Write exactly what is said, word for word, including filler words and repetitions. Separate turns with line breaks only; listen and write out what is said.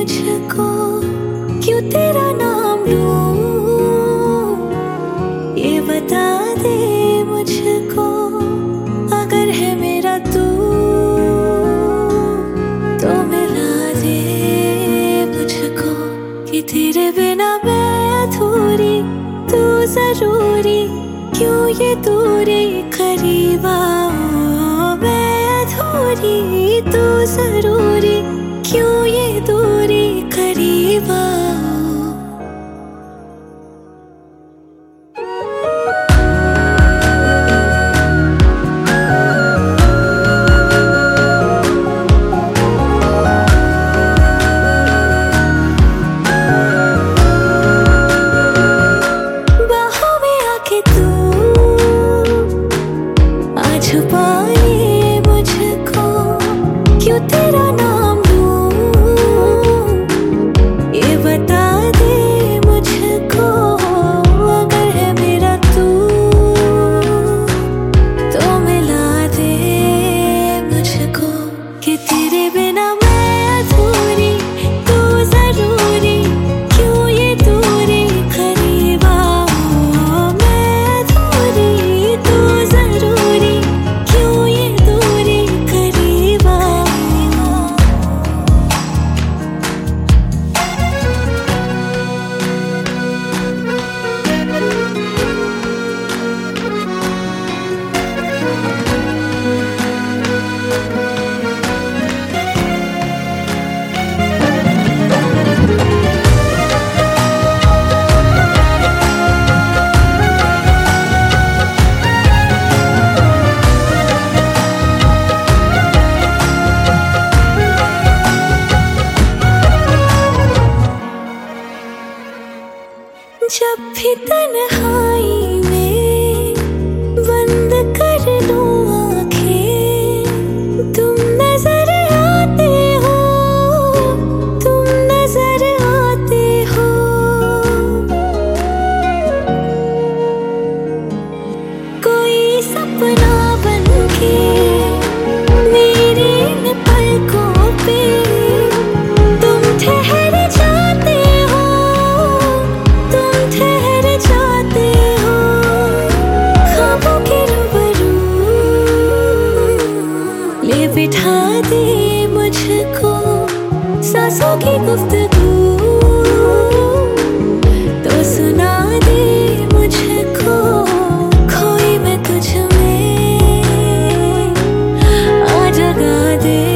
मुझको, क्यों तेरा नाम लूं, ये बता दे मुझको। अगर है मेरा तू तो मिला दे मुझको, कि तेरे बिना मैं अधूरी, तू जरूरी, क्यों ये दूरी। करीब आओ मैं अधूरी, तू जरूरी, क्यों ये दूरी। करीब आओ। छुपाए मुझको, क्यों तेरा नाम लूं, ये बता दे मुझको। अगर है मेरा तू तो मिला दे मुझको, कि तेरे बिना मैं अधूरी, तू जरूरी, क्यों ये दूरी। करीब आओ मैं अधूरी, तू जरूरी, जब भी तन्हाई में बंद कर लूं आँखें, तुम नजर आते हो, तुम नजर आते हो। कोई सपना बन के मेरी इन पलकों पे तुम ठहर जाते हो, ठहर जाते हो। ख्वाबों के रूबरू ले बिठा दे मुझको, सांसों की गुफ्तगू तो सुना दे मुझको। खोई मैं तुझ में, आ जगा दे